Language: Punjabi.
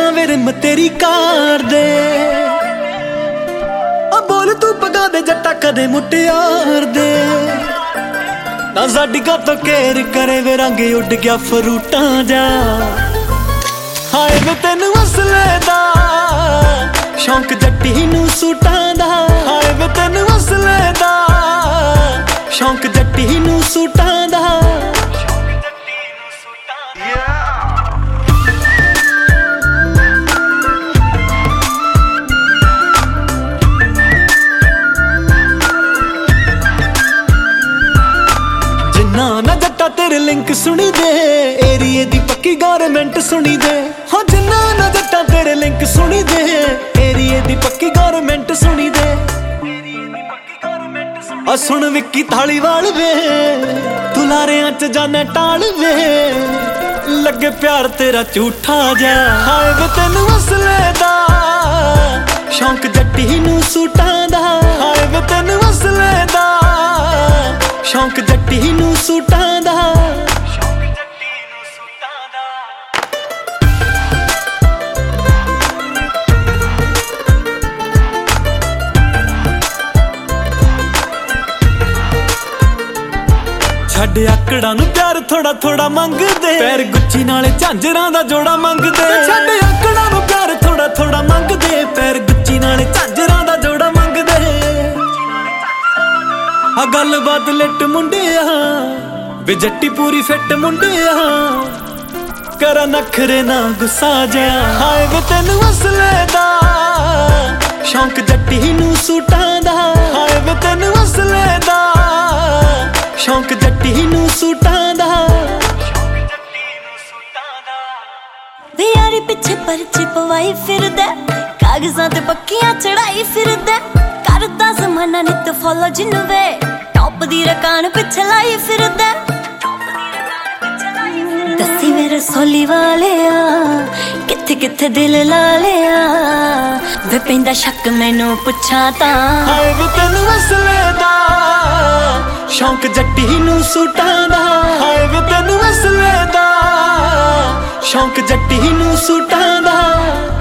ਸ਼ੀਸ਼ਾ ਵੇ ਰਿਮ ਤੇਰੀ ਕਾਰ ਦੇ ਆ ਬੋਲ ਤੂੰ ਪਗਾ ਦੇ ਜੱਟਾ ਕਦੇ ਮੁਟਿਆਰ ਦੇ ਨਾ ਸਾਡੀ ਗੱਤ ਕੇਰ ਕਰੇ ਵੇ ਰੰਗ ਉੱਡ ਗਿਆ ਫਰੂਟਾਂ ਜਾ ਹਾਏ ਵੇ ਤੈਨੂੰ ਅਸਲੇ ਦਾ ਸ਼ੌਂਕ ਜੱਟੀ ਨੂੰ ਸੂਟਾਂ ਦਾ ਹਾਏ ਵੇ ਤੈਨੂੰ ਅਸਲੇ ਦਾ ਸ਼ੌਂਕ ਜੱਟੀ ਨੂੰ ਸੂਟਾਂ ਦਾ ਨਾ ਜੱਟਾ ਤੇਰੇ ਲਿੰਕ ਸੁਣੀ ਦੇ ਏਰੀਏ ਦੀ ਪੱਕੀ ਗਵਰਨਮੈਂਟ ਸੁਣੀ ਦੇ ਹੋ ਜਿੰਨਾ ਨਾ ਜੱਟਾ ਤੇਰੇ ਲਿੰਕ ਸੁਣੀ ਦੇ ਏਰੀਏ ਦੀ ਪੱਕੀ ਗਵਰਨਮੈਂਟ ਸੁਣੀ ਦੇ ਆ ਸੁਣ ਵਿੱਕੀ ਥਾਲੀਵਾਲ ਵੇ ਤੂੰ ਲਾਰਿਆਂ ਚ ਜਾਣਾ ਟਾਲ ਵੇ ਲੱਗੇ ਪਿਆਰ ਤੇਰਾ ਝੂਠਾ ਜਾ ਹਾਏ ਵੇ ਤੈਨੂੰ ਅਸਲੇ ਦਾ ਸ਼ੌਂਕ ਜੱਟੀ ਨੂੰ ਸੂਟਾਂ ਦਾ ਹਾਏ ਵੇ ਤੈਨੂੰ ਅਸਲੇ ਦਾ ਸ਼ੌਂਕ ਜੱਟੀ ਨੂੰ ਸੂਟਾਂ ਦਾ ਛੱਡ ਆਕੜਾਂ ਨੂੰ ਪਿਆਰ ਥੋੜਾ ਥੋੜਾ ਮੰਗਦੇ ਪੈਰ ਗੁੱਚੀ ਨਾਲੇ ਝਾਂਜਰਾਂ ਦਾ ਜੋੜਾ ਮੰਗਦੇ ਛੱਡ ਆਕੜਾਂ ਨੂੰ ਪਿਆਰ ਥੋੜਾ ਥੋੜਾ ਮੰਗਦੇ ਪੈਰ ਗੁੱਚੀ ਨਾਲੇ ਝਾਂਜਰਾਂ ਦਾ ਜੋੜਾ ਮੰਗਦੇ ਆ ਗੱਲ ਬਾਤ ਲਿਟ ਮੁੰਡਿਆ ਵੇ ਜੱਟੀ ਪੂਰੀ ਫਿੱਟ ਮੁੰਡਿਆ ਕਰ ਨਖਰੇ ਨਾ ਗੁੱਸਾ ਜਾ ਹਾਏ ਵੇ ਤੈਨੂੰ ਅਸਲੇ ਦਾ ਸ਼ੌਂਕ ਜੱਟੀ ਨੂੰ ਸੂਟਾਂ ਦਾ ਹਾਏ ਵੇ ਤੈਨੂੰ ਅਸਲੇ ਦਾ ਸ਼ੌਂਕ ਜੱਟੀ ਨੂੰ ਸੂਟਾਂ ਦਾ ਵੇ ਯਾਰੀ ਪਿੱਛੇ ਪਰਚੀ ਪਵਾਈ ਫਿਰਦਾ ਕਾਗਜ਼ਾਂ ਤੇ ਪੱਕੀਆਂ ਚੜਾਈ ਫਿਰਦਾ ਕਰਦਾ ਜ਼ਮਾਨਾ ਨਿੱਤ ਫੋਲੋ ਜਿੰਨੂੰ ਵੇ ਟੌਪ ਦੀ ਰਕਾਨ ਪਿੱਛੇ ਲਾਈ ਫਿਰਦਾ ਦੱਸੀ ਮੇਰੇ ਸੋਲੀ ਵਾਲਿਆ ਕਿੱਥੇ ਕਿੱਥੇ ਦਿਲ ਲਾ ਲਿਆ ਵੇ ਪੈਂਦਾ ਸ਼ੱਕ ਮੈਨੂੰ ਪੁੱਛਾਂ ਤਾਂ ਹਾਏ ਵੇ ਤੈਨੂੰ ਅਸਲੇ ਦਾ ਸ਼ੌਂਕ ਜੱਟੀ ਨੂੰ ਸੂਟਾਂ ਦਾ ਹਾਏ ਵੇ ਤੈਨੂੰ ਅਸਲੇ ਦਾ ਸ਼ੌਂਕ ਜੱਟੀ ਨੂੰ ਸੂਟਾਂ ਦਾ